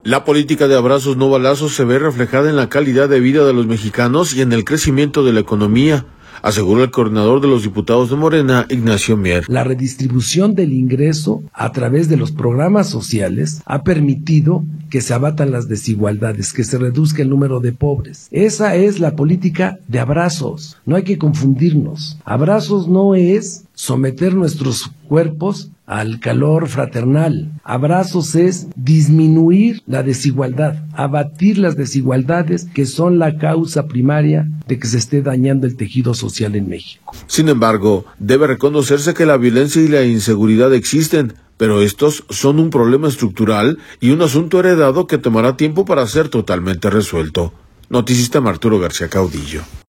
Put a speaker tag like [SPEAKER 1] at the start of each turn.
[SPEAKER 1] La política de abrazos no balazos se ve reflejada en la calidad de vida de los mexicanos y en el crecimiento de la economía, aseguró el coordinador de los diputados de Morena, Ignacio Mier.
[SPEAKER 2] La redistribución del ingreso a través de los programas sociales ha permitido que se abatan las desigualdades, que se reduzca el número de pobres. Esa es la política de abrazos. No hay que confundirnos. Abrazos no es someter nuestros cuerpos al calor fraternal. Abrazos es disminuir la desigualdad, abatir las desigualdades que son la causa primaria de que se esté dañando el tejido social en México.
[SPEAKER 1] Sin embargo, debe reconocerse que la violencia y la inseguridad existen, pero estos son un problema estructural y un asunto heredado que tomará tiempo para ser totalmente resuelto. Noticista Arturo García Caudillo.